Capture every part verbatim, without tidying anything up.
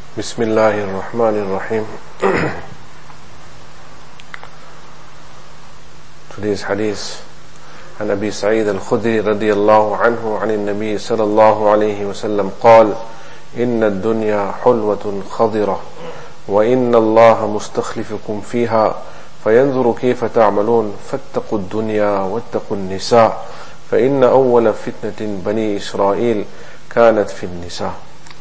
بسم الله الرحمن الرحيم. Today's hadith عن أبي سعيد الخدري رضي الله عنه عن النبي صلى الله عليه وسلم قال: إن الدنيا حلوة خضرة وإن الله مستخلفكم فيها فينظر كيف تعملون فاتقوا الدنيا واتقوا النساء فإن أول فتنة بني إسرائيل كانت في النساء.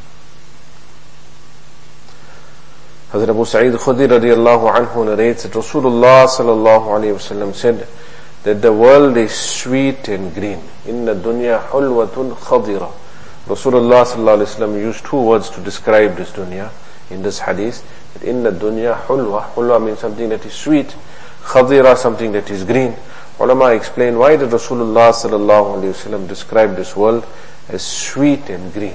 Hazrat Abu Sa'id Khudri radiallahu anhu narrates that Rasulullah sallallahu alayhi wasallam said that the world is sweet and green. Inna dunya hulwatun khadira. Rasulullah sallallahu alayhi wasallam used two words to describe this dunya in this hadith. That inna dunya hulwa. Hulwa means something that is sweet. Khadira, something that is green. Ulama explain why did Rasulullah sallallahu alayhi wasallam describe this world as sweet and green.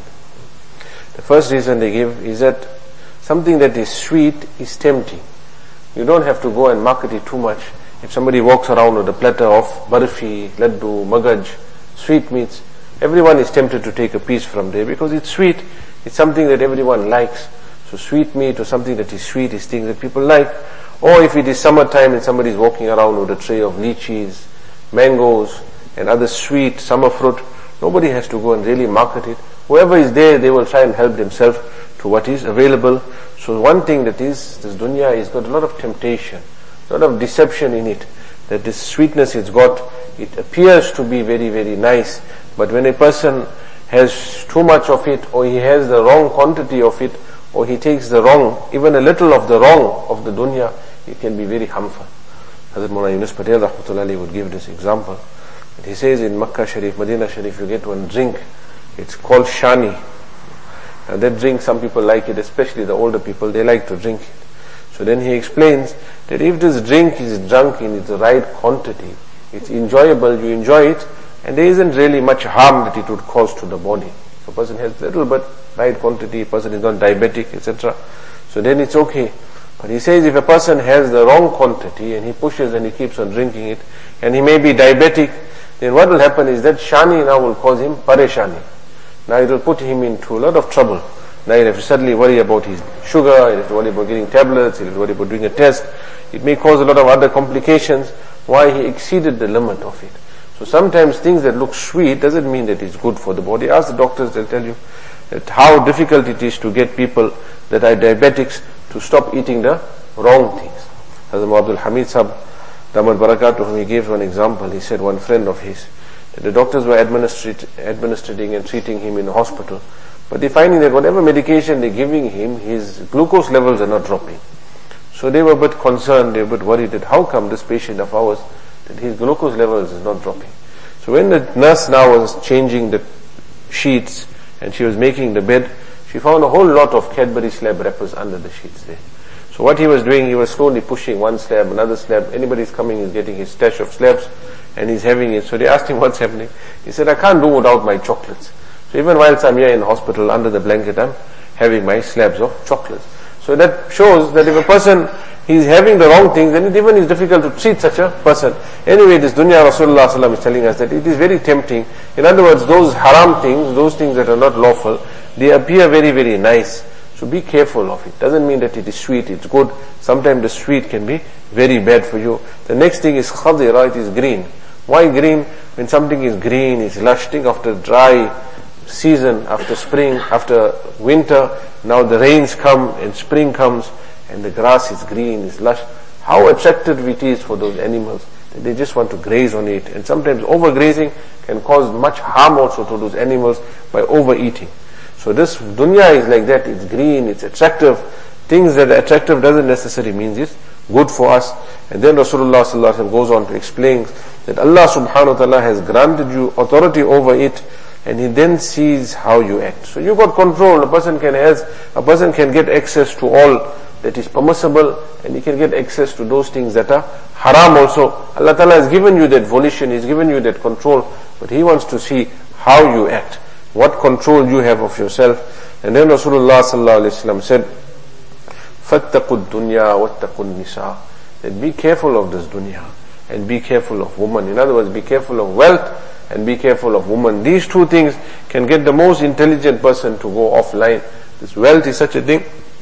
The first reason they give is that something that is sweet is tempting. You don't have to go and market it too much. If somebody walks around with a platter of barfi, laddu, magaj, sweet meats, everyone is tempted to take a piece from there because it's sweet. It's something that everyone likes. So sweet meat or something that is sweet is things that people like. Or if it is summertime and somebody is walking around with a tray of lychees, mangoes and other sweet summer fruit, nobody has to go and really market it. Whoever is there, they will try and help themselves to what is available. So one thing that is, this dunya has got a lot of temptation, a lot of deception in it. That this sweetness it's got, it appears to be very, very nice. But when a person has too much of it, or he has the wrong quantity of it, or he takes the wrong, even a little of the wrong of the dunya, it can be very harmful. Hazrat Mullah Yunus Patel rahmatullahi would give this example. He says in Makkah Sharif, Medina Sharif, you get one drink. It's called shani. And that drink, some people like it, especially the older people, they like to drink it. So then he explains that if this drink is drunk in its right quantity, it's enjoyable, you enjoy it, and there isn't really much harm that it would cause to the body. If a person has little but right quantity, a person is not diabetic, et cetera, so then it's okay. But he says if a person has the wrong quantity and he pushes and he keeps on drinking it, and he may be diabetic, then what will happen is that shani now will cause him pareshani. Now it will put him into a lot of trouble. Now he'll have to suddenly worry about his sugar, he'll have to worry about getting tablets, he'll have to worry about doing a test. It may cause a lot of other complications. Why? He exceeded the limit of it. So sometimes things that look sweet doesn't mean that it's good for the body. Ask the doctors, they'll tell you that how difficult it is to get people that are diabetics to stop eating the wrong things. Hazrat Abdul Hamid Sahib, Damat Barakatuh, he gave one example. He said one friend of his, the doctors were administrating and treating him in the hospital, but they're finding that whatever medication they're giving him, his glucose levels are not dropping. So they were a bit concerned, they were a bit worried that how come this patient of ours, that his glucose levels is not dropping. So when the nurse now was changing the sheets and she was making the bed, she found a whole lot of Cadbury slab wrappers under the sheets there. So what he was doing, he was slowly pushing one slab, another slab. Anybody's coming, he's getting his stash of slabs and he's having it. So they asked him what's happening. He said, I can't do without my chocolates. So even whilst I'm here in hospital under the blanket, I'm having my slabs of chocolates. So that shows that if a person he's having the wrong things, then it even is difficult to treat such a person. Anyway, this dunya, Rasulullah sallallahu alaihi wasallam is telling us that it is very tempting. In other words, those haram things, those things that are not lawful, they appear very, very nice. So be careful of it. Doesn't mean that it is sweet, it's good. Sometimes the sweet can be very bad for you. The next thing is khadira, it is green. Why green? When something is green, it's lush. Think after dry season, after spring, after winter, now the rains come and spring comes and the grass is green, it's lush. How attractive it is for those animals that they just want to graze on it. And sometimes overgrazing can cause much harm also to those animals by overeating. So this dunya is like that, it's green, it's attractive. Things that are attractive doesn't necessarily mean it's good for us. And then Rasulullah sallallahu alaihi wasallam goes on to explain that Allah subhanahu wa ta'ala has granted you authority over it, and He then sees how you act. So you got control. A person can has, a person can get access to all that is permissible, and he can get access to those things that are haram also. Allah ta'ala has given you that volition, He's given you that control, but He wants to see how you act, what control you have of yourself. And then Rasulullah sallallahu alaihi wasallam said, فَاتَّقُوا الدُّنْيَا وَاتَّقُوا النِّسَاء. That be careful of this dunya and be careful of woman. In other words, be careful of wealth and be careful of woman. These two things can get the most intelligent person to go offline. This wealth is such a thing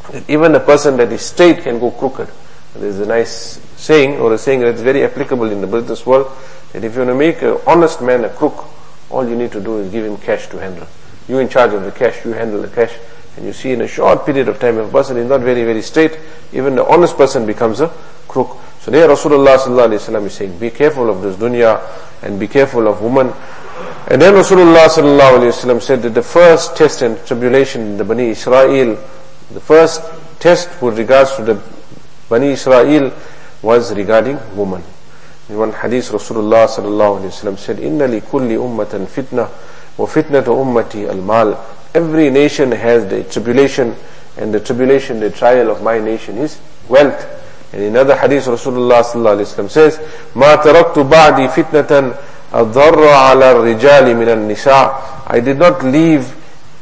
that even a person that is straight can go crooked. There's a nice saying, or a saying that's very applicable in the business world, that if you want to make an honest man a crook, all you need to do is give him cash to handle. You in charge of the cash, you handle the cash, and you see in a short period of time, if a person is not very, very straight, even the honest person becomes a crook. So there Rasulullah sallallahu alaihi wasallam is saying, be careful of this dunya, and be careful of women. And then Rasulullah sallallahu alaihi wasallam said that the first test and tribulation in the Bani Israel, the first test with regards to the Bani Israel was regarding women. In one hadith, Rasulullah sallallahu alaihi wasallam said, "Inna li kulli ummatan fitna, wa fitnatu ummati al-mal." Every nation has the tribulation, and the tribulation, the trial of my nation is wealth. And in another hadith, Rasulullah sallallahu alaihi wasallam says, "Ma taraktu ba'di fitnatan adarra ala al-rijali min al-nisa." I did not leave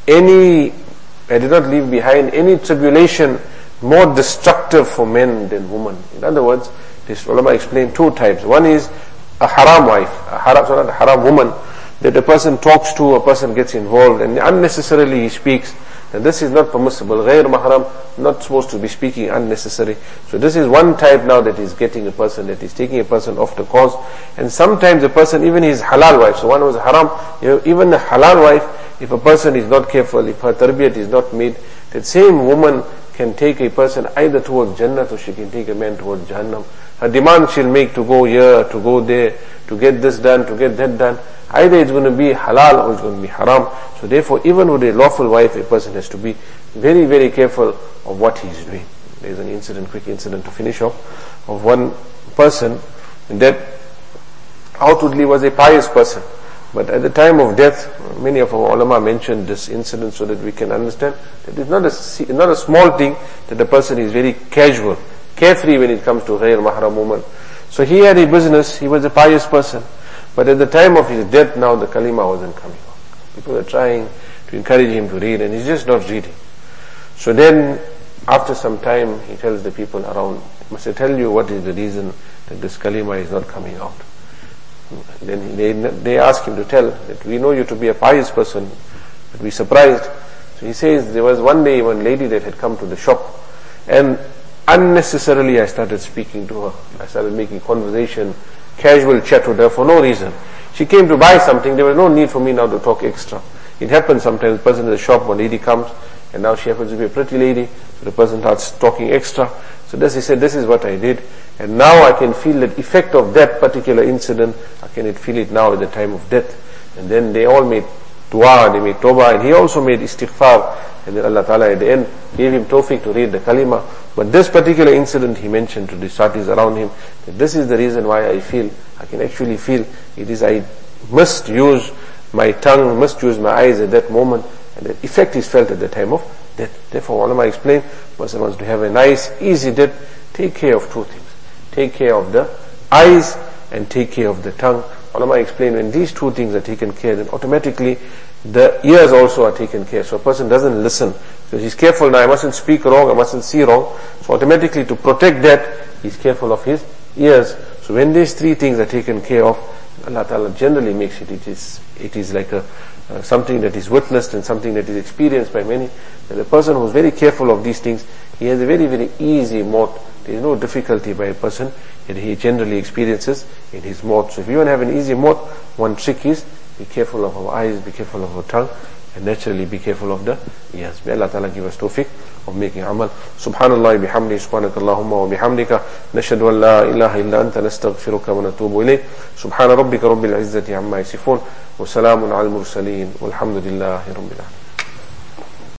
any, I did not leave behind any tribulation more destructive for men than women. In other words, this ulama explained two types. One is a haram wife, a haram, so not a haram woman, that a person talks to, a person gets involved, and unnecessarily he speaks. And this is not permissible. Ghair mahram, not supposed to be speaking unnecessary. So this is one type now that is getting a person, that is taking a person off the course. And sometimes a person, even his halal wife, so one was haram, you know, even the halal wife, if a person is not careful, if her tarbiyat is not made, that same woman can take a person either towards Jannah, or she can take a man towards Jahannam. Her demand she'll make to go here, to go there, to get this done, to get that done. Either it's going to be halal or it's going to be haram. So therefore, even with a lawful wife, a person has to be very, very careful of what he's doing. There's an incident, quick incident to finish off, of one person that outwardly was a pious person. But at the time of death, many of our ulama mentioned this incident so that we can understand that it's not a, not a small thing that the person is very casual, carefree when it comes to ghair mahram woman. So he had a business, he was a pious person. But at the time of his death now, the kalima wasn't coming out. People were trying to encourage him to read, and he's just not reading. So then, after some time, he tells the people around, must I tell you what is the reason that this kalima is not coming out? Then they, they ask him to tell that we know you to be a pious person, but we're surprised. So he says, there was one day one lady that had come to the shop, and unnecessarily I started speaking to her. I started making conversation, casual chat with her for no reason. She came to buy something, there was no need for me now to talk extra. It happens sometimes, the person in the shop, one lady comes, and now she happens to be a pretty lady, so the person starts talking extra. So this, he said, this is what I did, and now I can feel the effect of that particular incident. I can feel it now at the time of death. And then they all made dua, they made tawbah, and he also made istighfar, and then Allah Ta'ala at the end gave him tawfiq to read the kalima. But this particular incident he mentioned to the satis around him, that this is the reason why I feel, I can actually feel it is I must use my tongue, must use my eyes at that moment, and the effect is felt at the time of death. Therefore, ulama explained, person wants to have a nice, easy death, take care of two things. Take care of the eyes and take care of the tongue. Ulama explained, when these two things are taken care, then automatically the ears also are taken care. So a person doesn't listen, because he's careful now, I mustn't speak wrong, I mustn't see wrong. So automatically to protect that, he's careful of his ears. So when these three things are taken care of, Allah Ta'ala generally makes it, it is, it is like a, uh, something that is witnessed and something that is experienced by many, that a person who is very careful of these things, he has a very, very easy maut. There is no difficulty by a person that he generally experiences in his maut. So if you want to have an easy maut, one trick is, be careful of our eyes, be careful of our tongue, and naturally be careful of the ears. May Allah Ta'ala give us tawfiq of making amal. Subhanallah bihamdi, subhanakallahumma wa bihamdika, nashhadu an la ilaha illa anta, nastaghfiruka wa natubu ilayk. Subhana rabbika rabbil izzati amma yasifun, wa salamun al mursaleen, walhamdulillahi rabbil alamin.